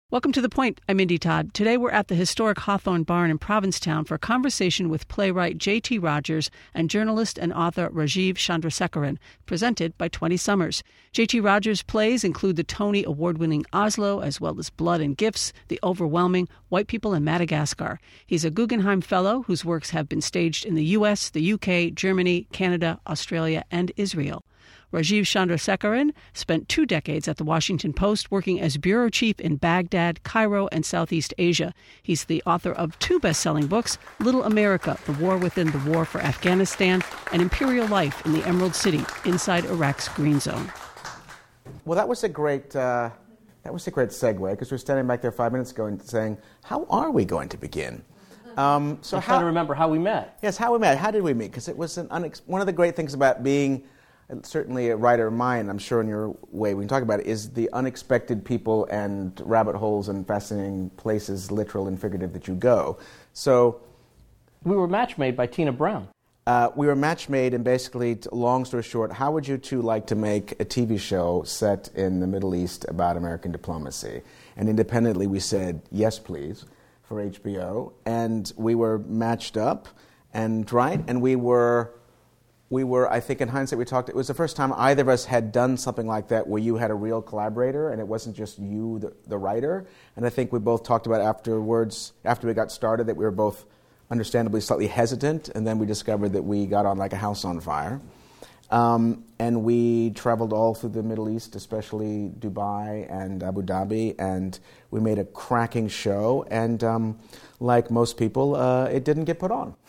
Welcome to The Point. I'm Indy Todd. Today we're at the historic Hawthorne Barn in Provincetown for a conversation with playwright J.T. Rogers and journalist and author Rajiv Chandrasekaran, presented by 20 Summers. J.T. Rogers' plays include the Tony Award-winning Oslo, as well as Blood and Gifts, The Overwhelming, White People in Madagascar. He's a Guggenheim Fellow whose works have been staged in the U.S., the U.K., Germany, Canada, Australia, and Israel. Rajiv Chandrasekaran spent 2 decades at the Washington Post working as bureau chief in Baghdad, Cairo, and Southeast Asia. He's the author of 2 best-selling books, Little America, The War Within the War for Afghanistan, and Imperial Life in the Emerald City, Inside Iraq's Green Zone. Well, that was a great segue, because we were standing back there 5 minutes ago and saying, how are we going to begin? I'm trying to remember how we met. Yes, how we met. How did we meet? Because it was one of the great things about being certainly a writer of mine, I'm sure in your way we can talk about it, is the unexpected people and rabbit holes and fascinating places, literal and figurative, that you go. So we were match made by Tina Brown. We were match made, and basically, long story short, how would you two like to make a TV show set in the Middle East about American diplomacy? And independently we said, yes, please, for HBO. And we were matched up, and we were, I think in hindsight, it was the first time either of us had done something like that where you had a real collaborator and it wasn't just you, the writer. And I think we both talked about afterwards, after we got started, that we were both understandably slightly hesitant, and then we discovered that we got on like a house on fire. And we traveled all through the Middle East, especially Dubai and Abu Dhabi, and we made a cracking show, and like most people, it didn't get put on.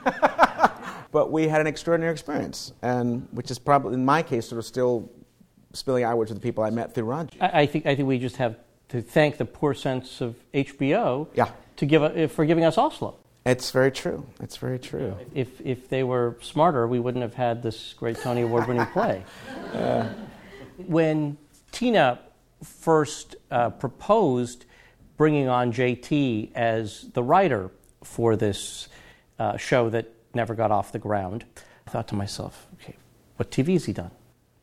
But we had an extraordinary experience, and which is probably, in my case, sort of still spilling outward to the people I met through Roger. I think we just have to thank the poor sense of HBO for giving us Oslo. It's very true. It's very true. If they were smarter, we wouldn't have had this great Tony Award-winning play. When Tina first proposed bringing on JT as the writer for this show that never got off the ground, I thought to myself, okay, what TV has he done?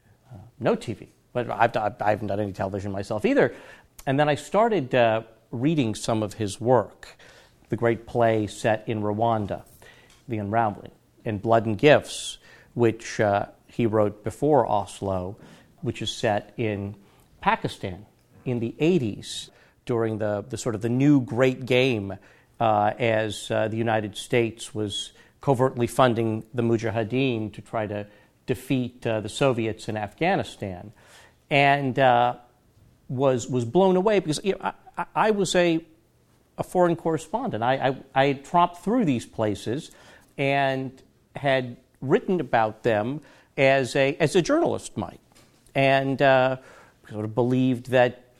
No TV. But I haven't done any television myself either. And then I started reading some of his work. The great play set in Rwanda, The Unraveling, and Blood and Gifts, which he wrote before Oslo, which is set in Pakistan in the 80s during the sort of the new great game as the United States was covertly funding the Mujahideen to try to defeat the Soviets in Afghanistan, and was blown away because I was a foreign correspondent. I had tromped through these places and had written about them as a journalist might, and sort of believed that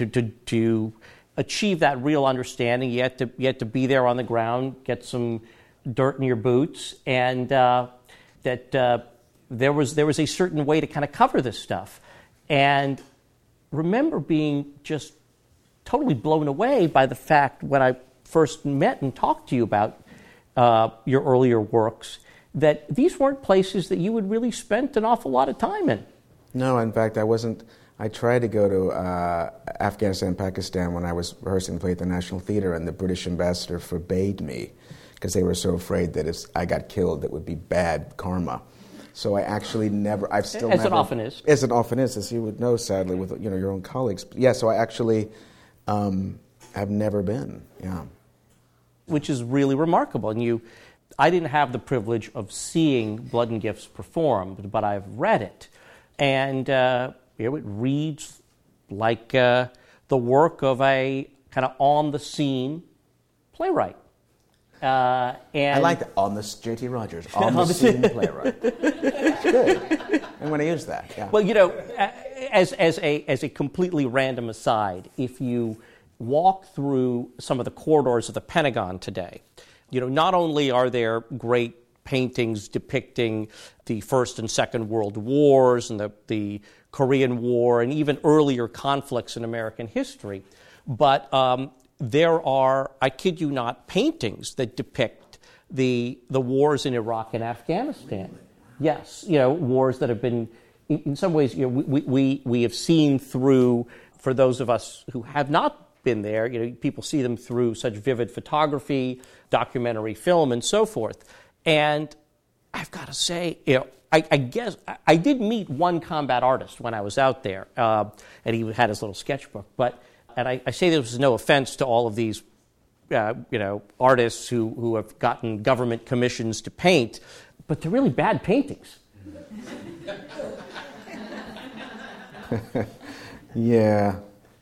to achieve that real understanding, you had to be there on the ground, get some dirt in your boots, and that there was a certain way to kind of cover this stuff. And remember being just totally blown away by the fact when I first met and talked to you about your earlier works, that these weren't places that you had really spent an awful lot of time in. No, in fact, I tried to go to Afghanistan and Pakistan when I was rehearsing the play at the National Theatre, and the British ambassador forbade me because they were so afraid that if I got killed, that would be bad karma. So I actually never, I've still as never... As it often is, as you would know, sadly, with your own colleagues. Yeah, so I actually have never been, yeah. Which is really remarkable. And I didn't have the privilege of seeing Blood and Gifts performed, but I've read it. And it reads like the work of a kind of on-the-scene playwright. And I like that, J.T. Rogers, on-the-scene playwright. It's good. I'm going to use that, yeah. Well, as a completely random aside, if you walk through some of the corridors of the Pentagon today, not only are there great paintings depicting the First and Second World Wars and the Korean War and even earlier conflicts in American history, but there are, I kid you not, paintings that depict the wars in Iraq and Afghanistan. Yes, wars that have been, in some ways, we have seen through, for those of us who have not been there. People see them through such vivid photography, documentary film, and so forth. And I've got to say, I guess I did meet one combat artist when I was out there, and he had his little sketchbook. And I say this was no offense to all of these, artists who have gotten government commissions to paint, but they're really bad paintings. Yeah.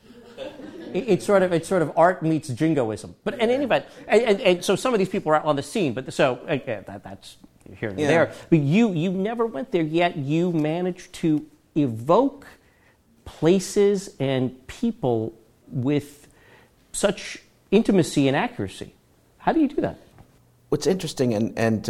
It's sort of art meets jingoism. But in any event, and so some of these people are on the scene. But so that's here and there. But you never went there, yet you managed to evoke places and people with such intimacy and accuracy. How do you do that? What's interesting, and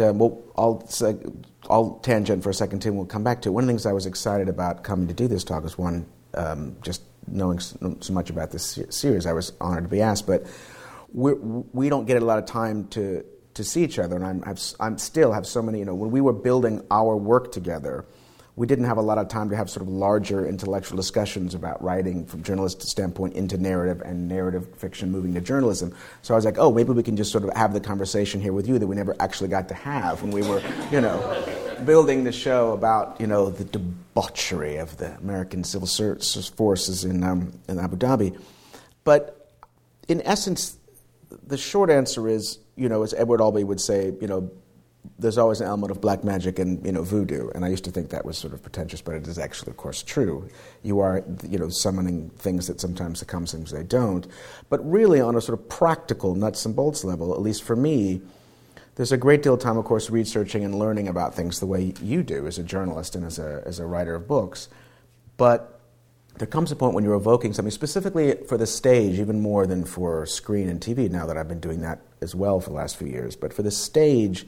I'll tangent for a second, Tim. We'll come back to it. One of the things I was excited about coming to do this talk was one, just knowing so much about this series. I was honored to be asked, but we don't get a lot of time to see each other, and I'm still have so many. When we were building our work together, we didn't have a lot of time to have sort of larger intellectual discussions about writing from a journalistic standpoint into narrative and narrative fiction moving to journalism. So I was like, oh, maybe we can just sort of have the conversation here with you that we never actually got to have when we were, building the show about, the debauchery of the American civil forces in Abu Dhabi. But in essence, the short answer is, as Edward Albee would say, there's always an element of black magic and voodoo, and I used to think that was sort of pretentious, but it is actually, of course, true. You are summoning things that sometimes come, sometimes they don't. But really, on a sort of practical nuts and bolts level, at least for me, there's a great deal of time, of course, researching and learning about things the way you do as a journalist and as a writer of books. But there comes a point when you're evoking something, specifically for the stage, even more than for screen and TV. Now that I've been doing that as well for the last few years, but for the stage.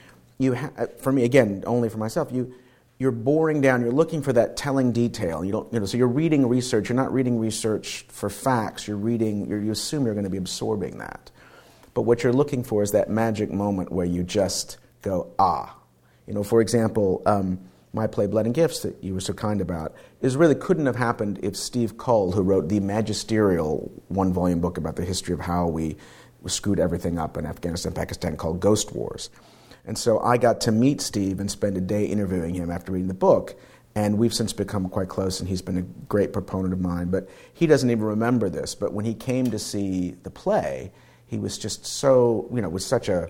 For me, again, only for myself, you're boring down. You're looking for that telling detail. So you're reading research. You're not reading research for facts. You assume you're going to be absorbing that. But what you're looking for is that magic moment where you just go, ah. For example, my play Blood and Gifts that you were so kind about really couldn't have happened if Steve Cull, who wrote the magisterial one-volume book about the history of how we screwed everything up in Afghanistan, Pakistan, called Ghost Wars. And so I got to meet Steve and spend a day interviewing him after reading the book, and we've since become quite close, and he's been a great proponent of mine. But he doesn't even remember this, but when he came to see the play, he was just so, with such a,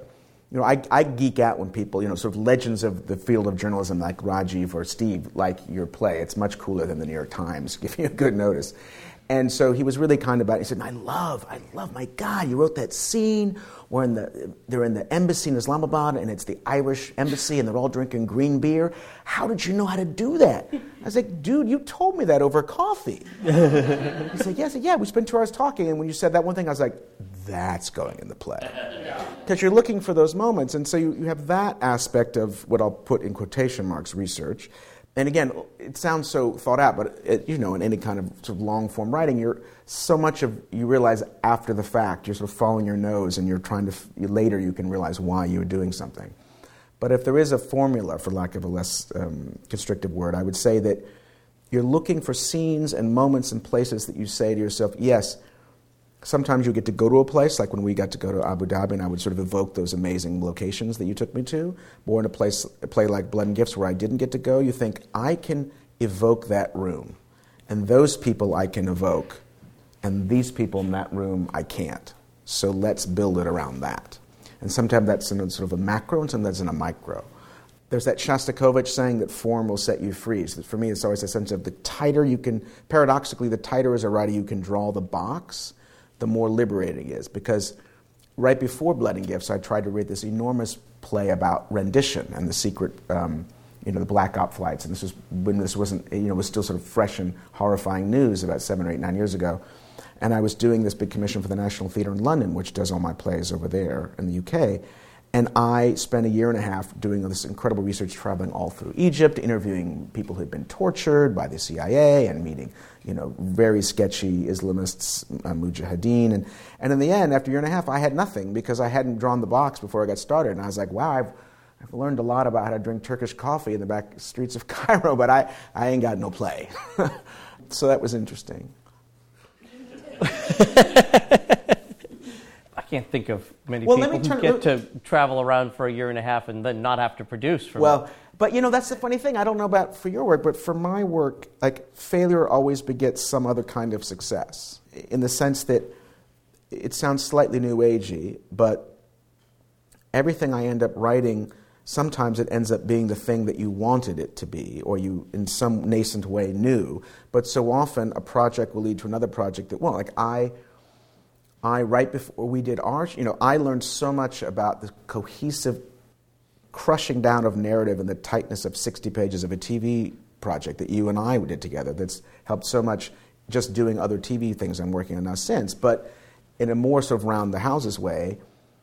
I geek out when people, sort of legends of the field of journalism like Rajiv or Steve like your play. It's much cooler than the New York Times, giving you a good notice. And so he was really kind about it. He said, I love, my God, you wrote that scene where they're in the embassy in Islamabad, and it's the Irish embassy, and they're all drinking green beer. How did you know how to do that? I was like, dude, you told me that over coffee. He said, yes. Yeah, we spent 2 hours talking, and when you said that one thing, I was like, that's going in the play. Because you're looking for those moments, and so you have that aspect of what I'll put in quotation marks, research. And again, it sounds so thought out, but in any kind of sort of long form writing, you realize after the fact, you're sort of following your nose, and you're trying to later you can realize why you were doing something. But if there is a formula, for lack of a less constrictive word, I would say that you're looking for scenes and moments and places that you say to yourself, yes. Sometimes you get to go to a place, like when we got to go to Abu Dhabi, and I would sort of evoke those amazing locations that you took me to. Or in a play like Blood and Gifts where I didn't get to go, you think, I can evoke that room. And those people I can evoke. And these people in that room I can't. So let's build it around that. And sometimes that's in a sort of a macro, and sometimes in a micro. There's that Shostakovich saying that form will set you free. So for me, it's always a sense of the tighter you can, paradoxically, the tighter as a writer you can draw the box, the more liberating it is. Because right before Blood and Gifts, I tried to read this enormous play about rendition and the secret, the black op flights. And this was when this wasn't, was still sort of fresh and horrifying news about 7 or 8, 9 years ago. And I was doing this big commission for the National Theatre in London, which does all my plays over there in the UK. And I spent 1.5 years doing this incredible research, traveling all through Egypt, interviewing people who had been tortured by the CIA and meeting, very sketchy Islamists, mujahideen. And in the end, after 1.5 years, I had nothing because I hadn't drawn the box before I got started. And I was like, wow, I've learned a lot about how to drink Turkish coffee in the back streets of Cairo, but I ain't got no play. So that was interesting. can't think of many people who get to travel around for a year and a half and then not have to produce for Well, but that's the funny thing. I don't know about for your work, but for my work, like failure always begets some other kind of success. In the sense that it sounds slightly new agey, but everything I end up writing, sometimes it ends up being the thing that you wanted it to be, or you, in some nascent way, knew. But so often, a project will lead to another project that won't. Like I right before we did Arch, I learned so much about the cohesive crushing down of narrative and the tightness of 60 pages of a TV project that you and I did together. That's helped so much just doing other TV things I'm working on now since. But in a more sort of round the houses way,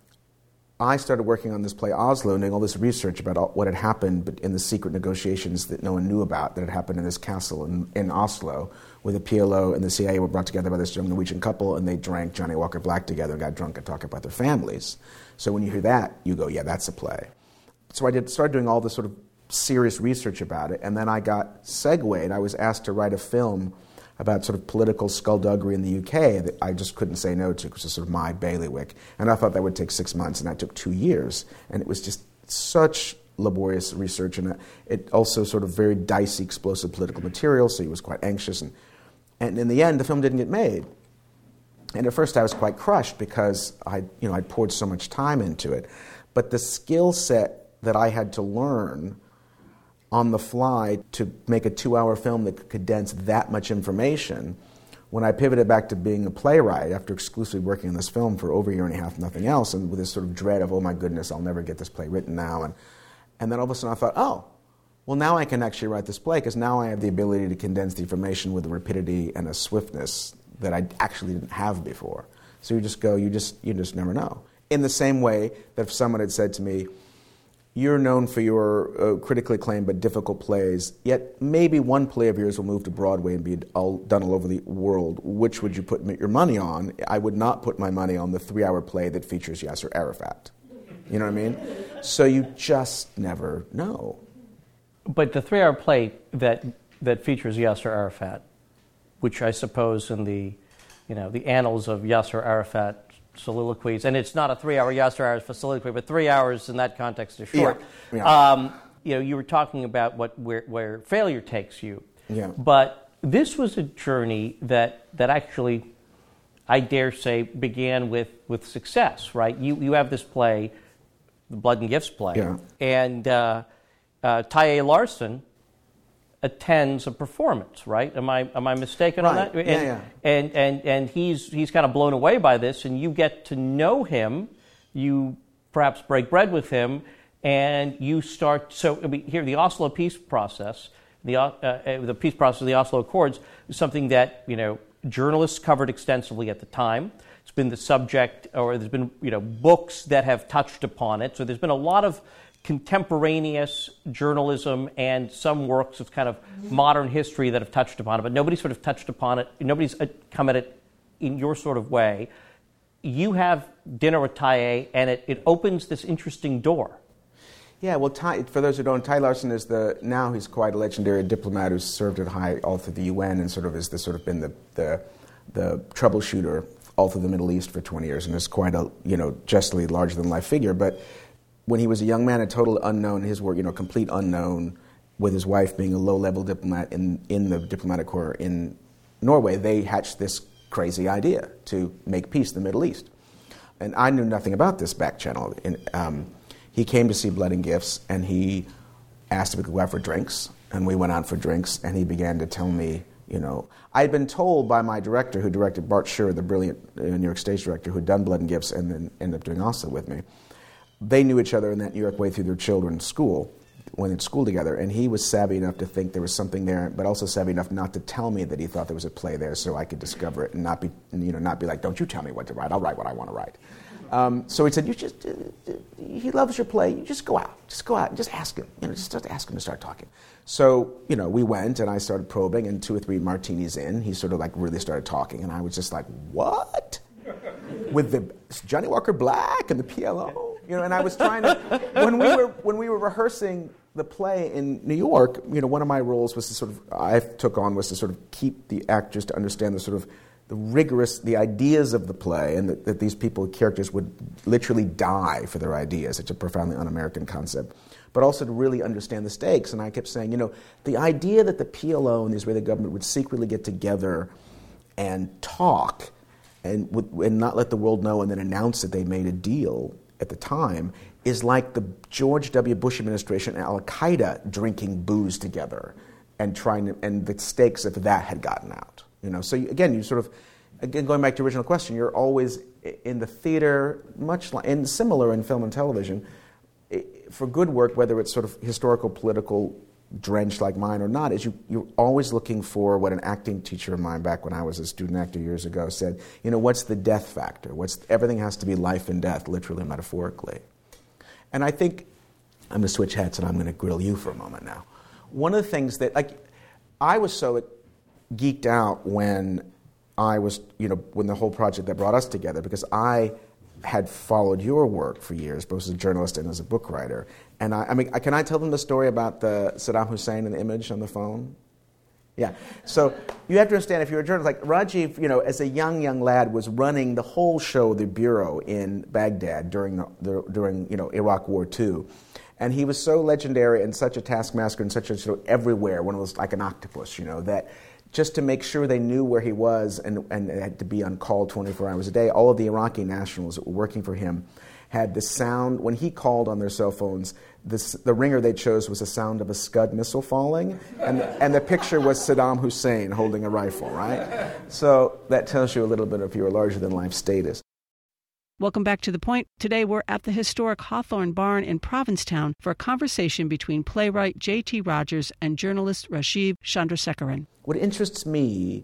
I started working on this play Oslo, doing all this research about what had happened in the secret negotiations that no one knew about that had happened in this castle in Oslo, where the PLO and the CIA were brought together by this young Norwegian couple, and they drank Johnny Walker Black together and got drunk and talked about their families. So when you hear that, you go, yeah, that's a play. So I started doing all this sort of serious research about it, and then I got segued. I was asked to write a film about sort of political skullduggery in the UK that I just couldn't say no to, which is sort of my bailiwick. And I thought that would take 6 months, and that took 2 years. And it was just such laborious research, and it also sort of very dicey, explosive political material, so he was quite anxious. And in the end, the film didn't get made. And at first I was quite crushed because I'd poured so much time into it. But the skill set that I had to learn on the fly to make a 2-hour film that could condense that much information, when I pivoted back to being a playwright after exclusively working on this film for over a year and a half, nothing else, and with this sort of dread of, oh my goodness, I'll never get this play written now. And then all of a sudden I thought, oh, well now I can actually write this play because now I have the ability to condense the information with a rapidity and a swiftness that I actually didn't have before. So you just go, you just never know. In the same way that if someone had said to me, you're known for your critically acclaimed but difficult plays, yet maybe one play of yours will move to Broadway and be done all over the world. Which would you put your money on? I would not put my money on the 3-hour play that features Yasser Arafat. You know what I mean? So you just never know. But the 3-hour play that features Yasser Arafat, which I suppose in the annals of Yasser Arafat soliloquies, and it's not a 3-hour Yasser Arafat soliloquy, but 3 hours in that context is short. Yeah. You were talking about where failure takes you. Yeah. But this was a journey that actually, I dare say, began with success, right? You have this play, the Blood and Gifts play, yeah. And Taye Larson attends a performance, right? Am I mistaken on that? Yeah. And he's kind of blown away by this, and you get to know him. You perhaps break bread with him, and you start. So here, the Oslo peace process, the peace process of the Oslo Accords, is something that journalists covered extensively at the time. It's been the subject, or there's been books that have touched upon it. So there's been a lot of contemporaneous journalism and some works of kind of modern history that have touched upon it, but nobody's sort of touched upon it. Nobody's come at it in your sort of way. You have dinner with Taye, and it opens this interesting door. Yeah, well, for those who don't, Taye Larson is now he's quite a legendary diplomat who's served at all through the UN and been the troubleshooter all through the Middle East for 20 years, and is quite a justly larger than life figure, but. When he was a young man, a total unknown, his work, complete unknown, with his wife being a low-level diplomat in the diplomatic corps in Norway, they hatched this crazy idea to make peace in the Middle East. And I knew nothing about this back channel. He came to see Blood and Gifts, and he asked if we could go out for drinks, and we went out for drinks, and he began to tell me, I'd been told by my director, who directed Bart Sher, the brilliant New York stage director, who'd done Blood and Gifts and then ended up doing Oslo with me. They knew each other in that New York way through their children's school, went in school together, and he was savvy enough to think there was something there, but also savvy enough not to tell me that he thought there was a play there, so I could discover it and not be like, don't you tell me what to write, I'll write what I want to write. So he said, he loves your play, you just go out and just ask him, just ask him to start talking. So, we went and I started probing, and 2 or 3 martinis in, he sort of like really started talking, and I was just like, what? With the Johnny Walker Black and the PLO? And I was trying to, when we were rehearsing the play in New York, one of my roles was to sort of, I took on was to sort of keep the actors to understand the sort of the ideas of the play, and that these characters would literally die for their ideas. It's a profoundly un-American concept. But also to really understand the stakes. And I kept saying, the idea that the PLO and the Israeli government would secretly get together and talk and not let the world know and then announce that they made a deal at the time is like the George W. Bush administration and Al-Qaeda drinking booze together and the stakes if that had gotten out. So again, going back to your original question, you're always in the theater, and similar in film and television, for good work, whether it's sort of historical, political, drenched like mine or not, is you're always looking for what an acting teacher of mine back when I was a student actor years ago said, what's the death factor? Everything has to be life and death, literally, metaphorically. And I think, I'm going to switch hats and I'm going to grill you for a moment now. One of the things that, I was so geeked out when I was, when the whole project that brought us together, because I had followed your work for years, both as a journalist and as a book writer. And can I tell them the story about the Saddam Hussein and the image on the phone? Yeah. So you have to understand, if you're a journalist, Rajiv, as a young lad, was running the whole show, the bureau in Baghdad during Iraq War II. And he was so legendary and such a taskmaster and such a everywhere, one of those like an octopus, that just to make sure they knew where he was and had to be on call 24 hours a day, all of the Iraqi nationals that were working for him had the sound, when he called on their cell phones, the ringer they chose was the sound of a Scud missile falling, and the picture was Saddam Hussein holding a rifle, right? So that tells you a little bit of your larger-than-life status. Welcome back to The Point. Today we're at the historic Hawthorne Barn in Provincetown for a conversation between playwright J.T. Rogers and journalist Rajiv Chandrasekaran. What interests me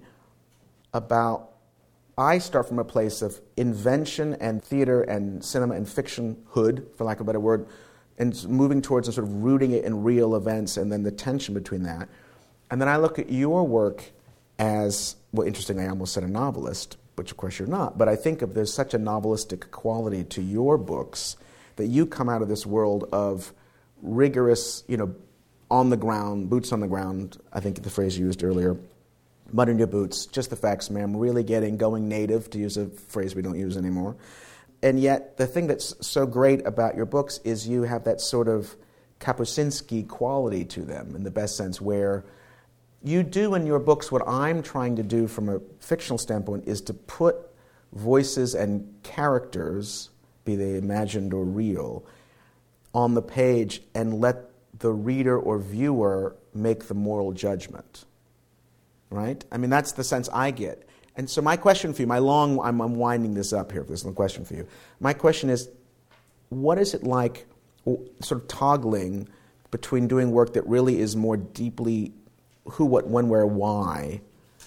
I start from a place of invention and theater and cinema and fiction hood, for lack of a better word, and moving towards and sort of rooting it in real events and then the tension between that. And then I look at your work as, well, interestingly, I almost said a novelist, which of course you're not, but I think there's such a novelistic quality to your books that you come out of this world of rigorous, on the ground, boots on the ground, I think the phrase you used earlier, mud in your boots, just the facts, ma'am, really going native, to use a phrase we don't use anymore. And yet the thing that's so great about your books is you have that sort of Kapuscinski quality to them, in the best sense, where you do in your books what I'm trying to do from a fictional standpoint, is to put voices and characters, be they imagined or real, on the page and let the reader or viewer make the moral judgment. Right? that's the sense I get. And so my question for you, I'm winding this up here, this is a question for you. My question is, what is it like sort of toggling between doing work that really is more deeply who, what, when, where, why,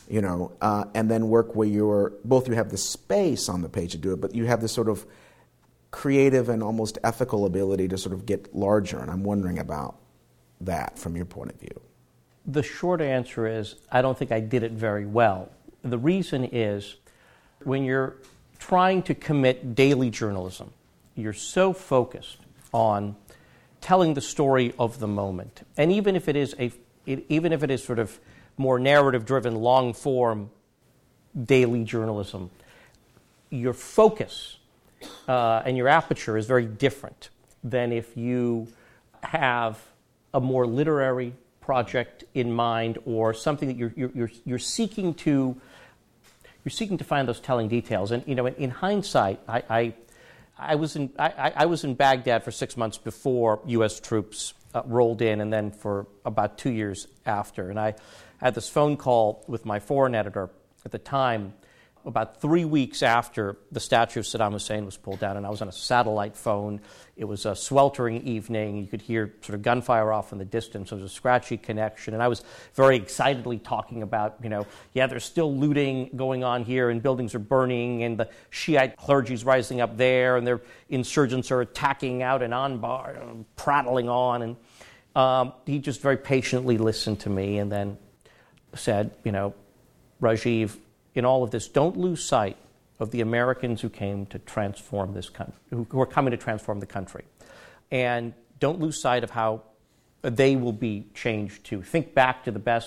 and then work where you have the space on the page to do it, but you have this sort of creative and almost ethical ability to sort of get larger, and I'm wondering about that from your point of view. The short answer is, I don't think I did it very well. The reason is, when you're trying to commit daily journalism, you're so focused on telling the story of the moment. And even if it is sort of more narrative-driven, long-form daily journalism, your focus and your aperture is very different than if you have a more literary project in mind, or something that you're seeking to find those telling details. And in hindsight, I was in Baghdad for 6 months before U.S. troops rolled in, and then for about 2 years after. And I had this phone call with my foreign editor at the time, about 3 weeks after the statue of Saddam Hussein was pulled down, and I was on a satellite phone. It was a sweltering evening. You could hear sort of gunfire off in the distance. There was a scratchy connection, and I was very excitedly talking about, there's still looting going on here, and buildings are burning, and the Shiite clergy's rising up there, and their insurgents are attacking out in Anbar, prattling on, and he just very patiently listened to me, and then said, Rajiv, in all of this, don't lose sight of the Americans who came to transform this country, who are coming to transform the country. And don't lose sight of how they will be changed too. Think back to the best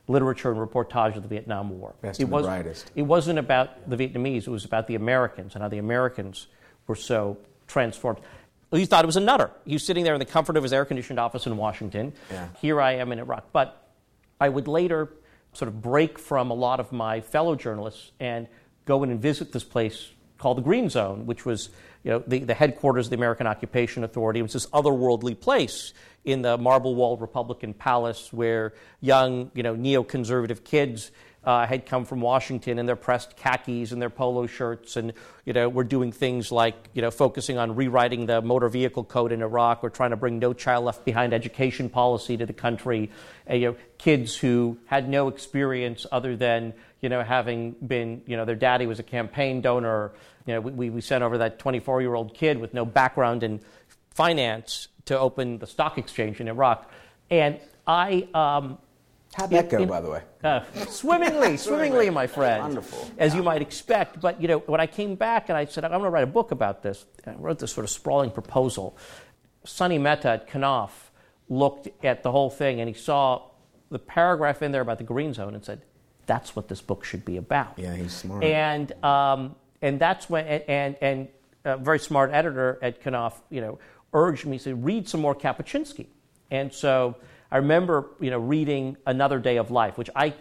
literature and reportage of the Vietnam War. Best and the brightest. It wasn't about the Vietnamese, it was about the Americans and how the Americans were so transformed. He thought it was a nutter. He was sitting there in the comfort of his air-conditioned office in Washington. Yeah. Here I am in Iraq. But I would later sort of break from a lot of my fellow journalists and go in and visit this place called the Green Zone, which was the headquarters of the American Occupation Authority. It was this otherworldly place in the marble-walled Republican Palace where young, neoconservative kids had come from Washington in their pressed khakis and their polo shirts, and were doing things like focusing on rewriting the motor vehicle code in Iraq, or trying to bring No Child Left Behind education policy to the country. Kids who had no experience other than having been their daddy was a campaign donor. We sent over that 24-year-old kid with no background in finance to open the stock exchange in Iraq, and I. How'd that go, by the way? Swimmingly, my friend. Wonderful. As you might expect. But, when I came back and I said, I'm going to write a book about this, I wrote this sort of sprawling proposal. Sonny Mehta at Knopf looked at the whole thing and he saw the paragraph in there about the Green Zone and said, that's what this book should be about. Yeah, he's smart. And that's when, and a very smart editor at Knopf, urged me to read some more Kapuscinski. And so I remember, reading Another Day of Life,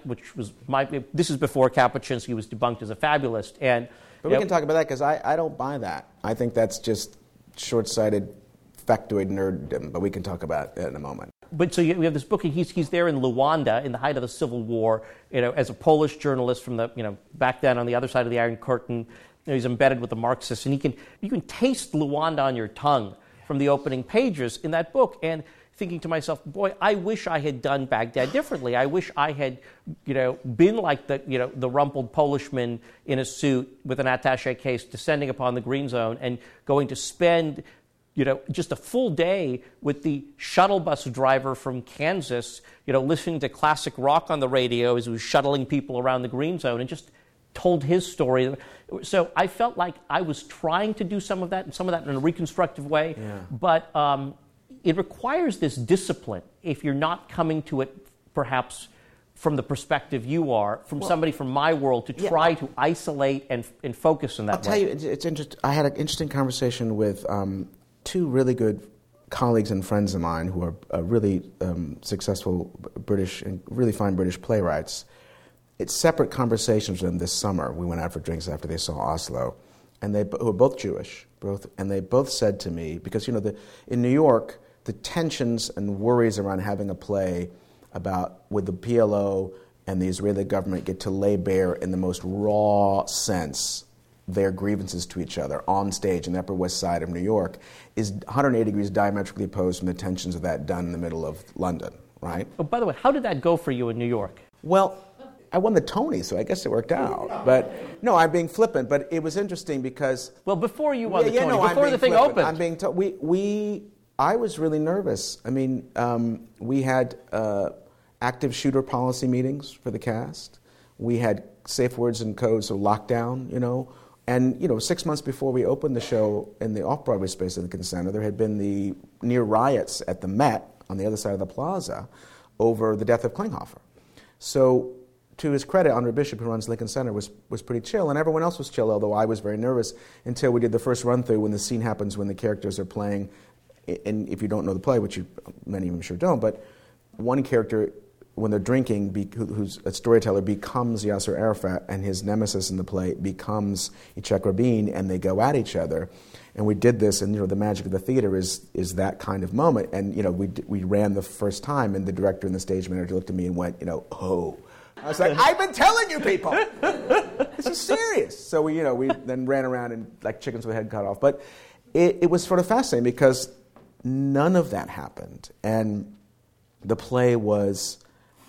this is before Kapuscinski was debunked as a fabulist. But we can talk about that because I don't buy that. I think that's just short-sighted factoid nerddom, but we can talk about that in a moment. But so we have this book, and he's there in Luanda in the height of the Civil War, as a Polish journalist from the, back then on the other side of the Iron Curtain. He's embedded with the Marxists, and you can taste Luanda on your tongue from the opening pages in that book, and thinking to myself, boy, I wish I had done Baghdad differently. I wish I had, been like the rumpled Polishman in a suit with an attaché case descending upon the Green Zone and going to spend, just a full day with the shuttle bus driver from Kansas, listening to classic rock on the radio as he was shuttling people around the Green Zone and just told his story. So I felt like I was trying to do some of that in a reconstructive way, but it requires this discipline if you're not coming to it perhaps from the perspective you are, from somebody from my world, to try to isolate and focus in that way. I'll tell you, it's interesting. I had an interesting conversation with two really good colleagues and friends of mine who are really successful British and really fine British playwrights. It's separate conversations with them this summer. We went out for drinks after they saw Oslo, and who are both Jewish, and they both said to me, because in New York, the tensions and worries around having a play with the PLO and the Israeli government get to lay bare in the most raw sense their grievances to each other on stage in the Upper West Side of New York is 180 degrees diametrically opposed from the tensions of that done in the middle of London, right? Oh, by the way, how did that go for you in New York? Well, I won the Tony, so I guess it worked out. But no, I'm being flippant. But it was interesting because before you won the Tony, before the thing opened, I'm being told I was really nervous. I mean, we had active shooter policy meetings for the cast. We had safe words and codes, so lockdown, And, 6 months before we opened the show in the off-Broadway space of the Lincoln Center, there had been the near riots at the Met on the other side of the plaza over the death of Klinghoffer. So, to his credit, Andre Bishop, who runs Lincoln Center, was pretty chill, and everyone else was chill, although I was very nervous until we did the first run-through when the scene happens when the characters are playing. And if you don't know the play, which many of them sure don't, but one character, when they're drinking, who's a storyteller, becomes Yasser Arafat, and his nemesis in the play becomes Yitzhak Rabin, and they go at each other. And we did this, and the magic of the theater is that kind of moment. And we ran the first time, and the director and the stage manager looked at me and went, oh. I was like, I've been telling you people, this is serious. So we then ran around and like chickens with their head cut off. But it was sort of fascinating because none of that happened, and the play was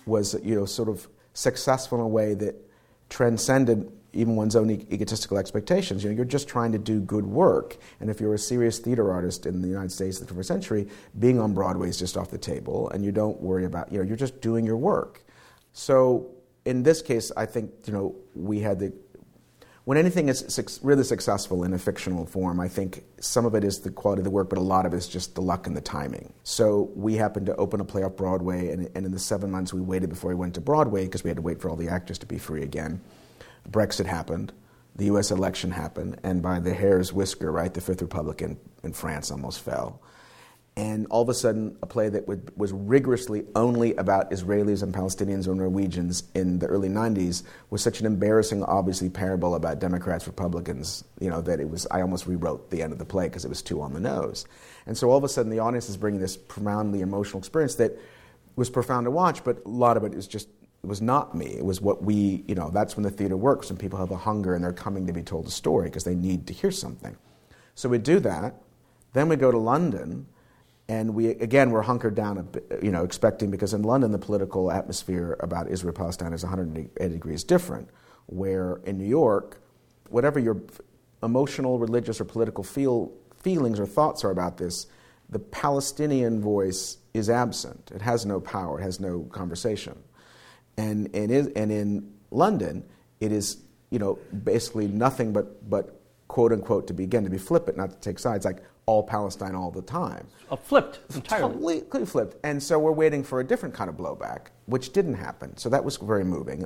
sort of successful in a way that transcended even one's own egotistical expectations. You're just trying to do good work, and if you're a serious theater artist in the United States of the 21st century, being on Broadway is just off the table, and you don't worry about you're just doing your work. So in this case, I think we when anything is really successful in a fictional form, I think some of it is the quality of the work, but a lot of it is just the luck and the timing. So we happened to open a play off Broadway, and in the 7 months we waited before we went to Broadway, because we had to wait for all the actors to be free again, Brexit happened, the U.S. election happened, and by the hair's whisker, right, the Fifth Republic in France almost fell. And all of a sudden, a play that was rigorously only about Israelis and Palestinians or Norwegians in the early 90s was such an embarrassing, obviously, parable about Democrats, Republicans, that I almost rewrote the end of the play because it was too on the nose. And so all of a sudden, the audience is bringing this profoundly emotional experience that was profound to watch, but a lot of it is just, it was not me. It was what that's when the theater works, when people have a hunger and they're coming to be told a story because they need to hear something. So we do that. Then we go to London. And we're hunkered down, expecting, because in London the political atmosphere about Israel-Palestine is 180 degrees different, where in New York, whatever your emotional, religious, or political feelings or thoughts are about this, the Palestinian voice is absent. It has no power. It has no conversation. And in London, it is basically nothing but quote unquote, to be flippant, not to take sides, like all Palestine all the time. Flipped entirely. Completely flipped. And so we're waiting for a different kind of blowback, which didn't happen. So that was very moving.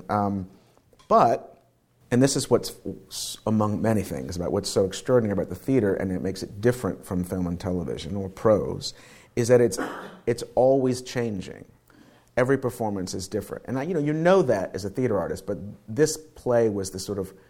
But, and this is what's among many things about what's so extraordinary about the theater, and it makes it different from film and television or prose, is that it's always changing. Every performance is different. And you know that as a theater artist, but this play was the sort of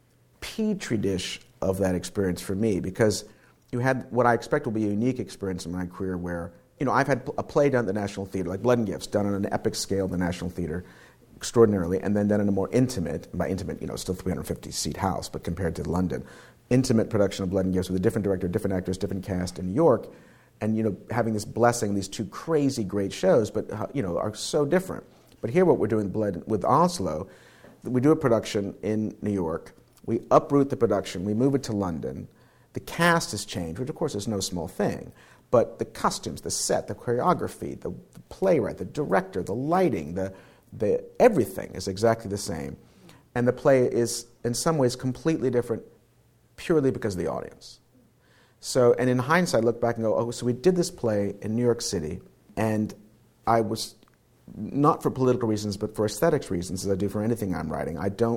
petri dish of that experience for me, because you had what I expect will be a unique experience in my career where, I've had a play done at the National Theater, like Blood and Gifts, done on an epic scale at the National Theater, extraordinarily, and then done in a more intimate, by intimate, still 350-seat house, but compared to London, intimate production of Blood and Gifts with a different director, different actors, different cast in New York, and, having this blessing, these two crazy great shows, but, are so different. But here what we're doing with Oslo, we do a production in New York, we uproot the production, we move it to London. The cast has changed, which of course is no small thing, but the costumes, the set, the choreography, the playwright, the director, the lighting, the everything is exactly the same. And the play is in some ways completely different purely because of the audience. So, and in hindsight, I look back and go, so we did this play in New York City, and I was, not for political reasons, but for aesthetics reasons, as I do for anything I'm writing,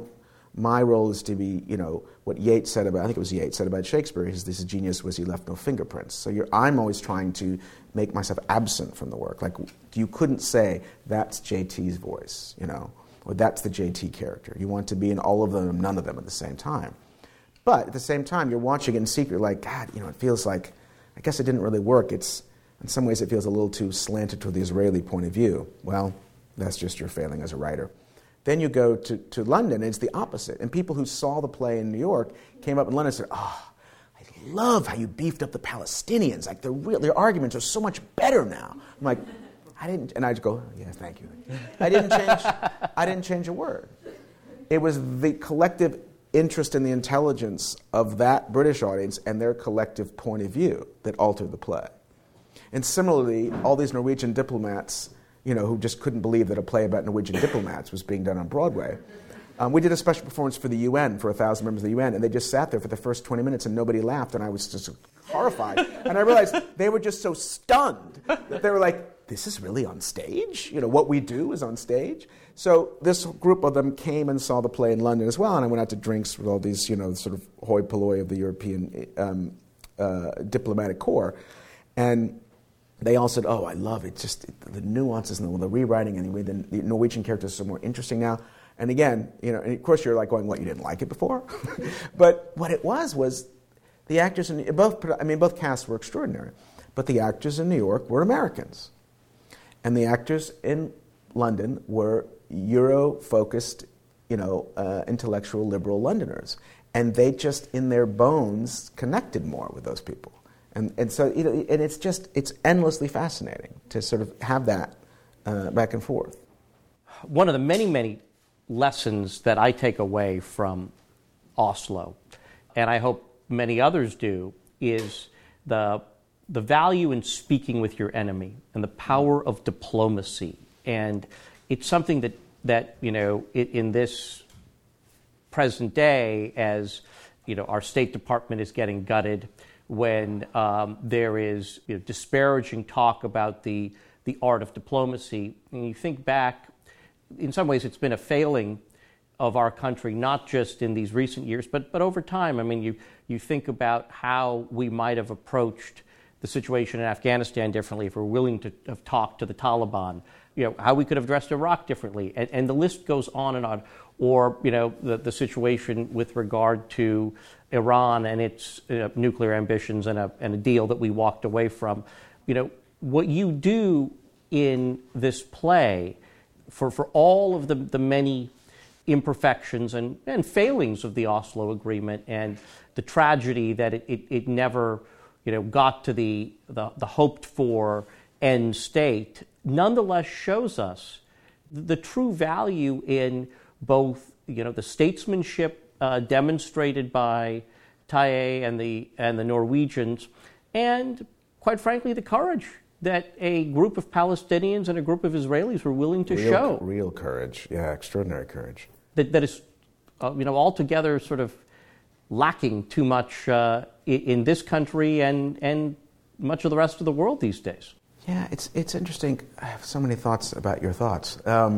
my role is to be, what Yeats said about, I think it was Yeats said about Shakespeare, this genius was he left no fingerprints. So I'm always trying to make myself absent from the work. Like, you couldn't say, that's JT's voice, or that's the JT character. You want to be in all of them and none of them at the same time. But at the same time, you're watching it in secret, like, God, it feels like, I guess it didn't really work. In some ways, it feels a little too slanted to the Israeli point of view. Well, that's just your failing as a writer. Then you go to London, and it's the opposite. And people who saw the play in New York came up in London and said, I love how you beefed up the Palestinians. Like, their arguments are so much better now. I'm like, I didn't, and I'd go, yeah, thank you. I didn't change a word. It was the collective interest in the intelligence of that British audience and their collective point of view that altered the play. And similarly, all these Norwegian diplomats, who just couldn't believe that a play about Norwegian diplomats was being done on Broadway. We did a special performance for the UN, for 1,000 members of the UN, and they just sat there for the first 20 minutes and nobody laughed, and I was just horrified. And I realized they were just so stunned that they were like, this is really on stage? What we do is on stage? So this group of them came and saw the play in London as well, and I went out to drinks with all these, sort of hoi polloi of the European diplomatic corps. And they all said, I love it, just the nuances and the rewriting and the Norwegian characters are more interesting now. And again, and of course you're like going, what, you didn't like it before? But what it was the actors in both casts were extraordinary, but the actors in New York were Americans. And the actors in London were Euro-focused, intellectual liberal Londoners. And they just, in their bones, connected more with those people. And so, and it's endlessly fascinating to sort of have that back and forth. One of the many, many lessons that I take away from Oslo, and I hope many others do, is the value in speaking with your enemy and the power of diplomacy. And it's something that in this present day as, our State Department is getting gutted, when there is disparaging talk about the art of diplomacy. And you think back, in some ways it's been a failing of our country, not just in these recent years, but over time. I mean, you think about how we might have approached the situation in Afghanistan differently if we're willing to have talked to the Taliban, how we could have addressed Iraq differently, and the list goes on and on. Or, the situation with regard to Iran and its nuclear ambitions and a deal that we walked away from. What you do in this play, for all of the many imperfections and failings of the Oslo Agreement and the tragedy that it never got to the hoped-for end state, nonetheless shows us the true value in both the statesmanship demonstrated by Taye and the Norwegians, and quite frankly the courage that a group of Palestinians and a group of Israelis were willing to show. Real courage, yeah, extraordinary courage. That is, altogether sort of lacking too much in this country and much of the rest of the world these days. Yeah, it's interesting. I have so many thoughts about your thoughts.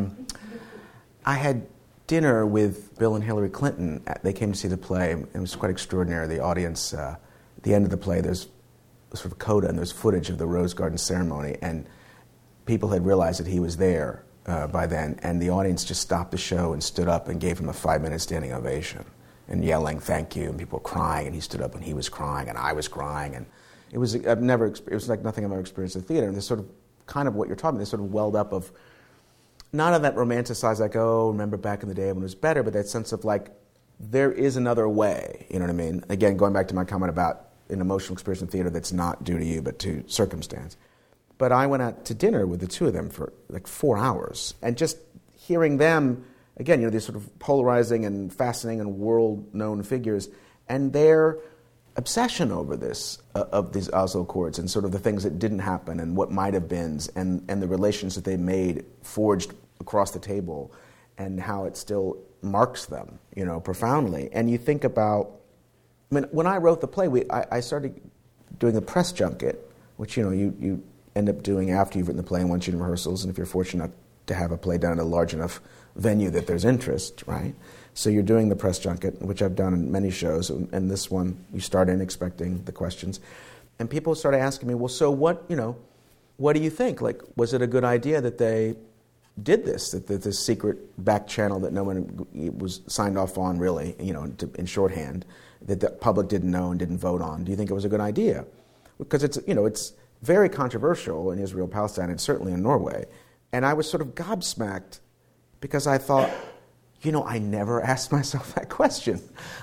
I had dinner with Bill and Hillary Clinton. They came to see the play. It was quite extraordinary. The audience, at the end of the play, there's sort of coda and there's footage of the Rose Garden ceremony, and people had realized that he was there by then, and the audience just stopped the show and stood up and gave him a 5-minute standing ovation and yelling "thank you," and people were crying, and he stood up and he was crying and I was crying, and it was like nothing I've ever experienced in theater. And this sort of kind of what you're talking about, this sort of welled up of none of that romanticized, like, oh, remember back in the day when it was better, but that sense of like, there is another way, you know what I mean? Again, going back to my comment about an emotional experience in theater that's not due to you, but to circumstance. But I went out to dinner with the two of them for like 4 hours, and just hearing them, again, these sort of polarizing and fascinating and world-known figures, and their obsession over this, of these Oslo Accords, and sort of the things that didn't happen, and what might have been, and the relations that they made, forged across the table, and how it still marks them, profoundly. And you think about, when I wrote the play, I started doing a press junket, which, you end up doing after you've written the play and once you're in rehearsals, and if you're fortunate to have a play done at a large enough venue that there's interest, right? So you're doing the press junket, which I've done in many shows, and this one, you start in expecting the questions. And people started asking me, well, so what do you think? Like, was it a good idea that they did this, that this secret back channel that no one was signed off on, really, in shorthand, that the public didn't know and didn't vote on? Do you think it was a good idea? Because it's very controversial in Israel, Palestine, and certainly in Norway. And I was sort of gobsmacked because I thought, I never asked myself that question.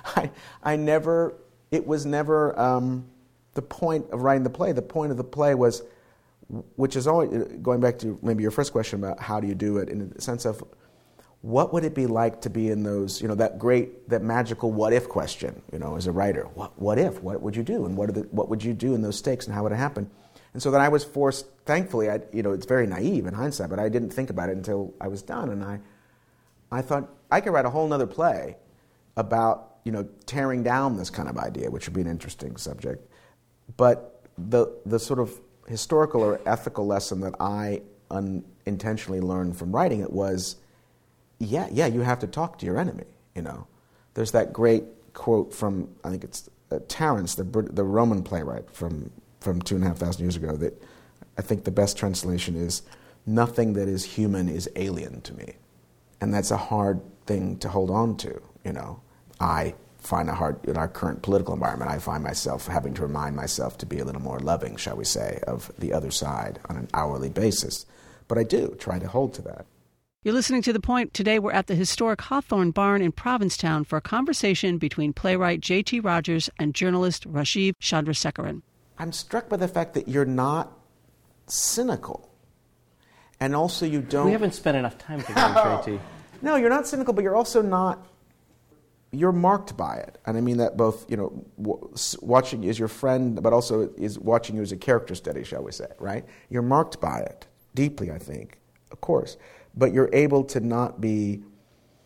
It was never the point of writing the play. The point of the play was, which is always, going back to maybe your first question about how do you do it, in the sense of what would it be like to be in those, that magical what if question, as a writer. What if? What would you do? And what would you do in those stakes, and how would it happen? And so then I was forced, thankfully, it's very naive in hindsight, but I didn't think about it until I was done, and I thought I could write a whole other play about, tearing down this kind of idea, which would be an interesting subject. But the sort of historical or ethical lesson that I unintentionally learned from writing it was, you have to talk to your enemy, There's that great quote from, I think it's Terence, the Roman playwright from 2,500 years ago, that I think the best translation is, nothing that is human is alien to me. And that's a hard thing to hold on to, I find it hard in our current political environment. I find myself having to remind myself to be a little more loving, shall we say, of the other side on an hourly basis. But I do try to hold to that. You're listening to The Point. Today we're at the historic Hawthorne Barn in Provincetown for a conversation between playwright J.T. Rogers and journalist Rajiv Chandrasekaran. I'm struck by the fact that you're not cynical. And also you don't... We haven't spent enough time together, J.T. No, you're not cynical, but you're also not... You're marked by it. And I mean that both, watching you as your friend, but also is watching you as a character study, shall we say, right? You're marked by it, deeply, I think, of course. But you're able to not be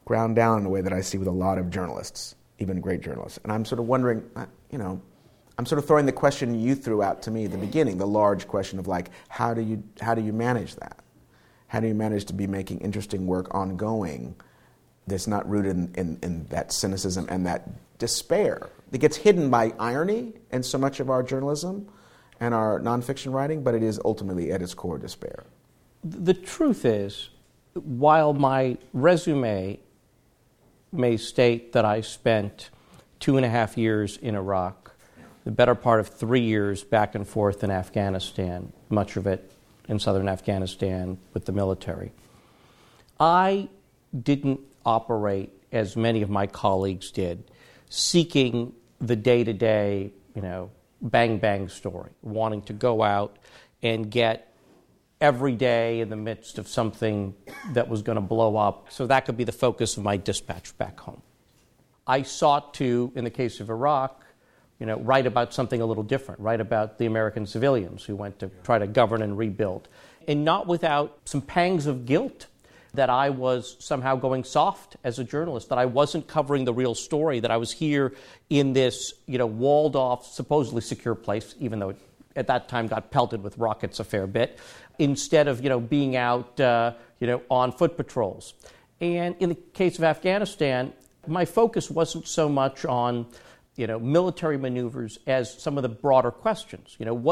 ground down in a way that I see with a lot of journalists, even great journalists. And I'm sort of wondering, I'm sort of throwing the question you threw out to me at the beginning, the large question of like, how do you manage that? How do you manage to be making interesting work ongoing that's not rooted in that cynicism and that despair that gets hidden by irony in so much of our journalism and our nonfiction writing, but it is ultimately at its core despair? The truth is, while my resume may state that I spent 2.5 years in Iraq, the better part of 3 years back and forth in Afghanistan, much of it in southern Afghanistan with the military, I didn't operate as many of my colleagues did, seeking the day-to-day, bang-bang story, wanting to go out and get every day in the midst of something that was going to blow up. So that could be the focus of my dispatch back home. I sought to, in the case of Iraq, write about something a little different, write about the American civilians who went to try to govern and rebuild. And not without some pangs of guilt that I was somehow going soft as a journalist, that I wasn't covering the real story, that I was here in this, walled-off, supposedly secure place, even though it at that time got pelted with rockets a fair bit, instead of, being out, on foot patrols. And in the case of Afghanistan, my focus wasn't so much on military maneuvers as some of the broader questions.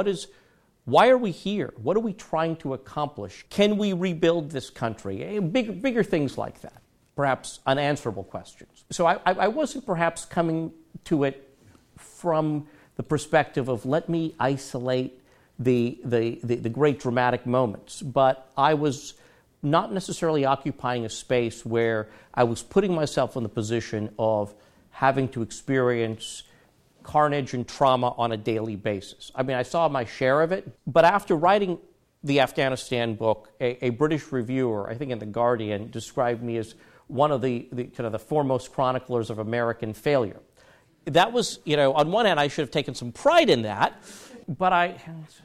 Why are we here? What are we trying to accomplish? Can we rebuild this country? Bigger things like that, perhaps unanswerable questions. So I wasn't perhaps coming to it from the perspective of let me isolate the great dramatic moments, but I was not necessarily occupying a space where I was putting myself in the position of having to experience carnage and trauma on a daily basis. I mean, I saw my share of it, but after writing the Afghanistan book, a British reviewer, I think in The Guardian, described me as one of the kind of the foremost chroniclers of American failure. That was, on one hand, I should have taken some pride in that, but I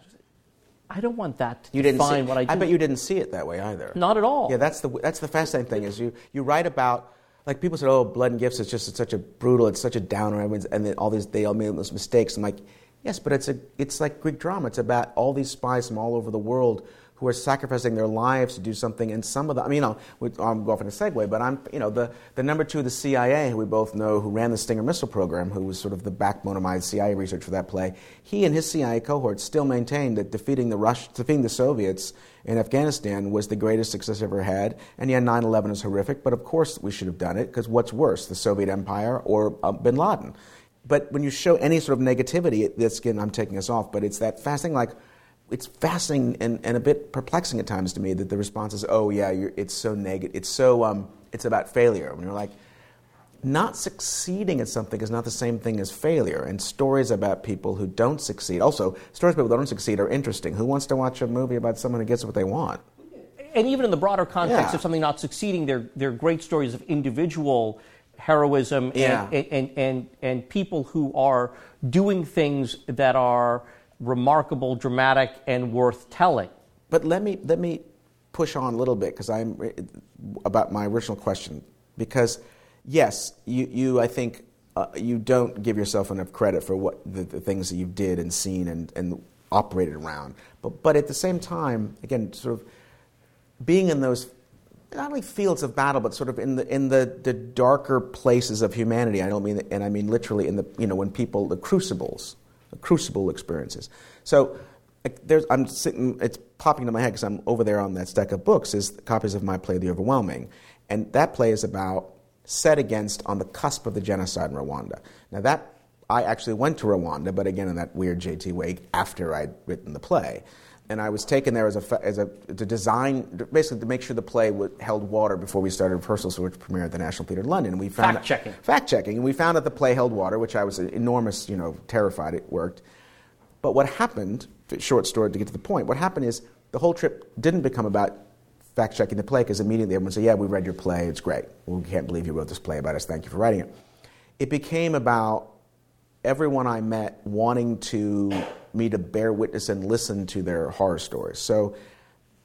don't want that to define what I do. I bet you didn't see it that way either. Not at all. Yeah, that's the fascinating thing is you write about. Like people said, oh, Blood and Gifts is just such a brutal, it's such a downer, and then they all made those mistakes. I'm like, yes, but it's like Greek drama. It's about all these spies from all over the world who are sacrificing their lives to do something. And some of them, I'm going off in a segue, but the number 2 of the CIA, who we both know, who ran the Stinger missile program, who was sort of the backbone of my CIA research for that play, he and his CIA cohort still maintained that defeating the Soviets in Afghanistan was the greatest success ever had. And yeah, 9/11 is horrific, but of course we should have done it, because what's worse, the Soviet Empire or bin Laden? But when you show any sort of negativity, I'm taking us off, but it's that fascinating, it's fascinating and a bit perplexing at times to me that the response is, oh yeah, it's so negative, it's about failure. When you're like, not succeeding at something is not the same thing as failure. And stories about people who don't succeed, also stories about people who don't succeed are interesting. Who wants to watch a movie about someone who gets what they want? And even in the broader context of something not succeeding, they're great stories of individual heroism and people who are doing things that are remarkable, dramatic, and worth telling. But let me push on a little bit about my original question, because yes, I think you don't give yourself enough credit for what the things that you did and seen and operated around. But at the same time, again, sort of being in those not only fields of battle, but sort of in the darker places of humanity. I don't mean, and I mean literally in when people, the crucible experiences. So it's popping into my head because I'm over there on that stack of books is copies of my play, The Overwhelming. And that play is set against on the cusp of the genocide in Rwanda. Now I actually went to Rwanda, but again in that weird JT way after I'd written the play. And I was taken there to design, basically to make sure the play held water before we started rehearsals, which premiered at the National Theatre in London. And we found fact-checking. And we found that the play held water, which I was terrified it worked. But what happened, short story to get to the point, what happened is the whole trip didn't become about fact-checking the play, because immediately everyone said, yeah, we read your play, it's great. We can't believe you wrote this play about us, thank you for writing it. It became about everyone I met wanting me to bear witness and listen to their horror stories. So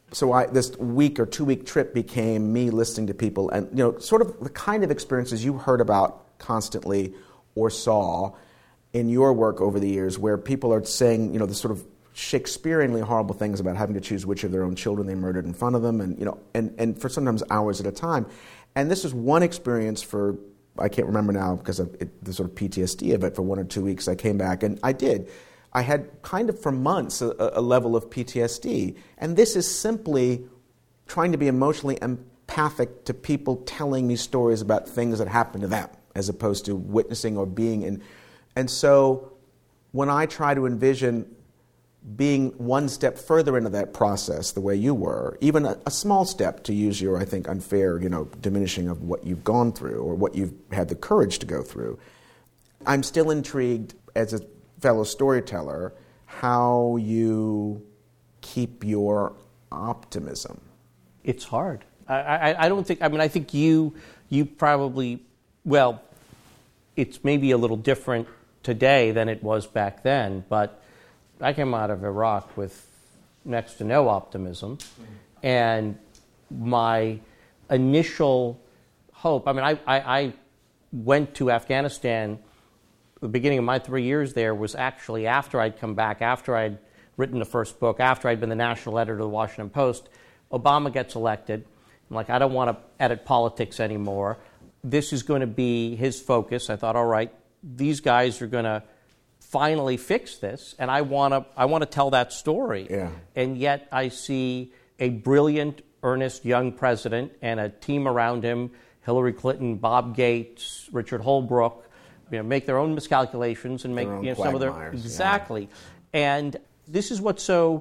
So this week or 2 week trip became me listening to people and, sort of the kind of experiences you heard about constantly or saw in your work over the years, where people are saying, the sort of Shakespeareanly horrible things about having to choose which of their own children they murdered in front of them, and for sometimes hours at a time. And this is one experience for, I can't remember now because of the sort of PTSD of it, for 1 or 2 weeks I came back, and I had kind of for months a level of PTSD. And this is simply trying to be emotionally empathic to people telling me stories about things that happened to them, as opposed to witnessing or being in. And so when I try to envision being one step further into that process, the way you were, even a small step, to use your, I think, unfair, diminishing of what you've gone through or what you've had the courage to go through, I'm still intrigued as a fellow storyteller how you keep your optimism. It's hard. I don't think, I think you probably, well, it's maybe a little different today than it was back then, but I came out of Iraq with next to no optimism, and my initial hope, I went to Afghanistan, the beginning of my 3 years there was actually after I'd come back, after I'd written the first book, after I'd been the national editor of the Washington Post. Obama gets elected. I'm like, I don't want to edit politics anymore. This is going to be his focus. I thought, all right, these guys are going to finally fix this, and I want to tell that story. Yeah. And yet I see a brilliant, earnest young president and a team around him, Hillary Clinton, Bob Gates, Richard Holbrooke, make their own miscalculations and make some of their exactly. Yeah. And this is what's so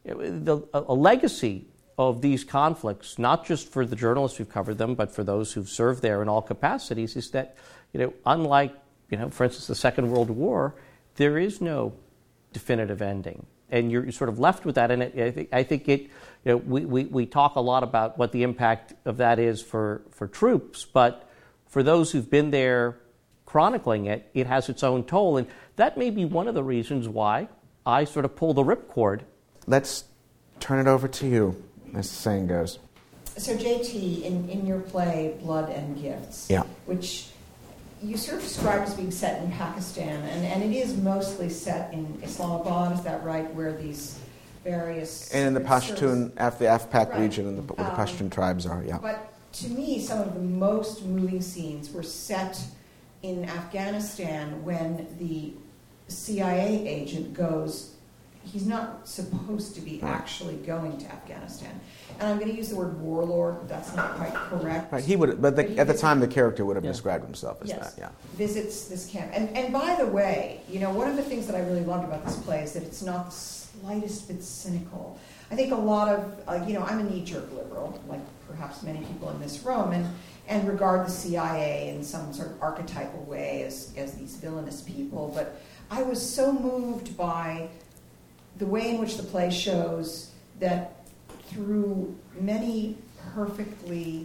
a legacy of these conflicts, not just for the journalists who've covered them, but for those who've served there in all capacities, is that unlike for instance the Second World War, there is no definitive ending, and you're sort of left with that. And I think it. We talk a lot about what the impact of that is for troops, but for those who've been there chronicling it, it has its own toll, and that may be one of the reasons why I sort of pull the ripcord. Let's turn it over to you, as the saying goes. So JT, in your play Blood and Gifts, which you sort of described as being set in Pakistan, and it is mostly set in Islamabad, is that right, where these various... And in the Pashtun, the Afpak region, and where the Pashtun tribes are, But to me, some of the most moving scenes were set in Afghanistan when the CIA agent goes, he's not supposed to be actually going to Afghanistan. And I'm going to use the word warlord, but that's not quite correct. Right, he would, but at the time the character would have described himself as that. Visits this camp. And by the way, one of the things that I really loved about this play is that it's not the slightest bit cynical. I think a lot of, I'm a knee-jerk liberal, like perhaps many people in this room, and regard the CIA in some sort of archetypal way as these villainous people. But I was so moved by the way in which the play shows that through many perfectly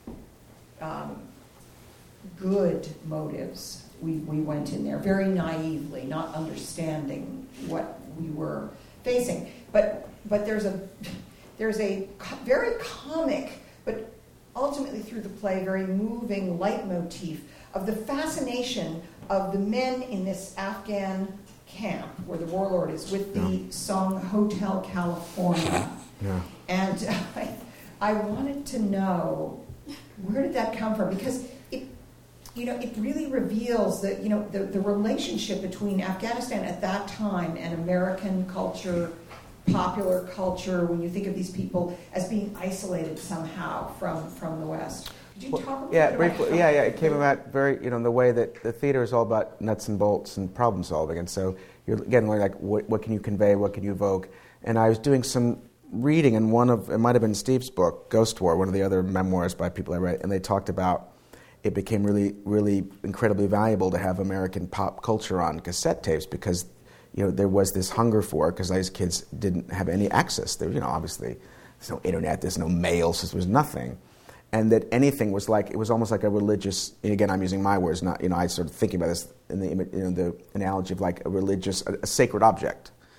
good motives, we went in there very naively, not understanding what we were facing. But there's a very comic, but ultimately through the play, very moving leitmotif of the fascination of the men in this Afghan camp where the warlord is with the song Hotel California. And I wanted to know, where did that come from? Because it really reveals that the relationship between Afghanistan at that time and American culture, popular culture, when you think of these people as being isolated somehow from the West. Could you talk about that? Briefly. It came about very, the way that the theater is all about nuts and bolts and problem solving. And so you're again learning, like, what can you convey, what can you evoke? And I was doing some reading in it might have been Steve's book, Ghost War, one of the other memoirs by people I read, and they talked about it became really, really incredibly valuable to have American pop culture on cassette tapes because, there was this hunger for it because these kids didn't have any access. There, obviously, there's no internet, there's no mail, so there was nothing. And that anything was it was almost like a religious, and again, I'm using my words, not, I started thinking about this in the analogy of like a religious, a sacred object.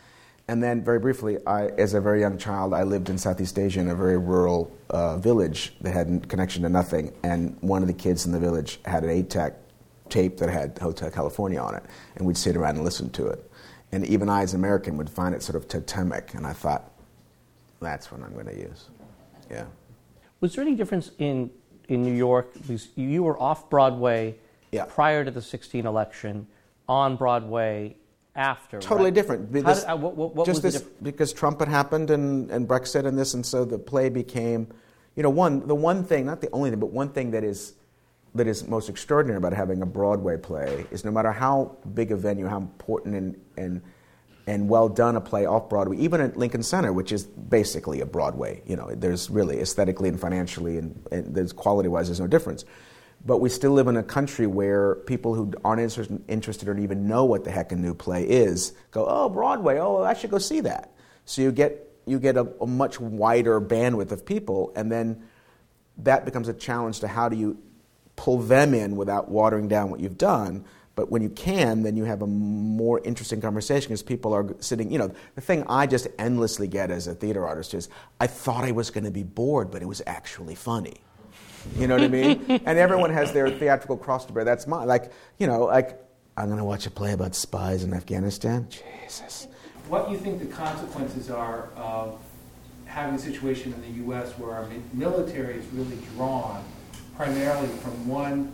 And then, very briefly, as a very young child, I lived in Southeast Asia in a very rural village that had connection to nothing. And one of the kids in the village had an 8-track tape that had Hotel California on it. And we'd sit around and listen to it. And even I, as an American, would find it sort of totemic. And I thought, that's what I'm going to use. Yeah. Was there any difference in New York? Because you were off Broadway prior to the 2016 election, on Broadway after. Totally right? different. What was the difference? Because Trump had happened and Brexit and this, and so the play became, the one thing, not the only thing, but one thing that is most extraordinary about having a Broadway play is no matter how big a venue, how important and well done a play off Broadway, even at Lincoln Center, which is basically a Broadway, there's really aesthetically and financially and there's quality-wise, there's no difference. But we still live in a country where people who aren't interested or even know what the heck a new play is go, oh, Broadway, oh, I should go see that. So you get a much wider bandwidth of people, and then that becomes a challenge to how do you pull them in without watering down what you've done. But when you can, then you have a more interesting conversation because people are sitting, the thing I just endlessly get as a theater artist is, I thought I was going to be bored, but it was actually funny. You know what I mean? And everyone has their theatrical cross to bear. That's mine. I'm going to watch a play about spies in Afghanistan? Jesus. What do you think the consequences are of having a situation in the U.S. where our military is really drawn primarily from one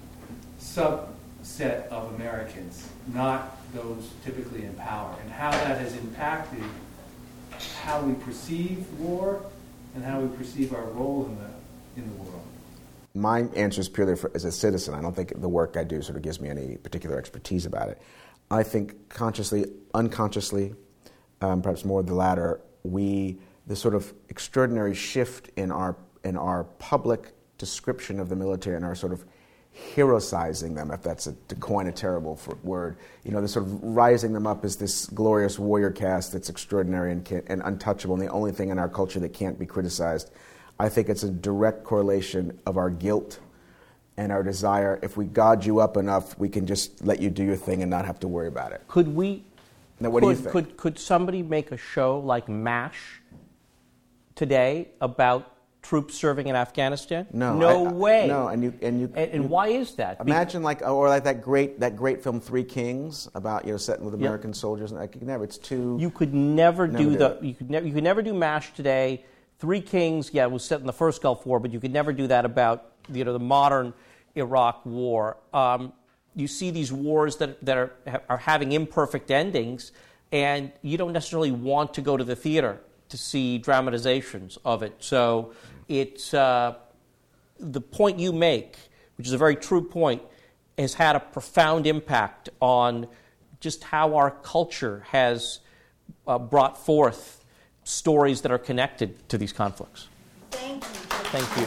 subset of Americans, not those typically in power, and how that has impacted how we perceive war and how we perceive our role in the world? My answer is purely as a citizen. I don't think the work I do sort of gives me any particular expertise about it. I think consciously, unconsciously, perhaps more the latter, the sort of extraordinary shift in our public description of the military and our sort of hero-sizing them, if that's to coin a terrible word, the sort of rising them up as this glorious warrior caste that's extraordinary and untouchable and the only thing in our culture that can't be criticized. I think it's a direct correlation of our guilt and our desire. If we God you up enough, we can just let you do your thing and not have to worry about it. Could we? Now, what do you think? Could somebody make a show like MASH today about troops serving in Afghanistan? No way. No, and why is that? Imagine that great film Three Kings about set with American soldiers. And it's too. You could never You could never do MASH today. Three Kings, it was set in the first Gulf War, but you could never do that about the modern Iraq War. You see these wars that are having imperfect endings, and you don't necessarily want to go to the theater to see dramatizations of it. So it's the point you make, which is a very true point, has had a profound impact on just how our culture has brought forth stories that are connected to these conflicts. Thank you. Thank you.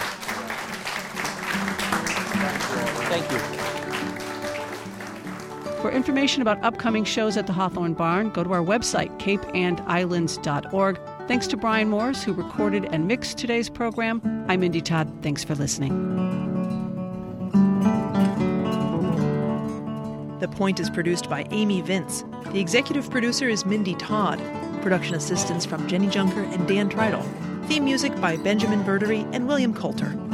Thank you. For information about upcoming shows at the Hawthorne Barn, go to our website, capeandislands.org. Thanks to Brian Morris, who recorded and mixed today's program. I'm Mindy Todd. Thanks for listening. The Point is produced by Amy Vince. The executive producer is Mindy Todd. Production assistance from Jenny Junker and Dan Treidel. Theme music by Benjamin Verdery and William Coulter.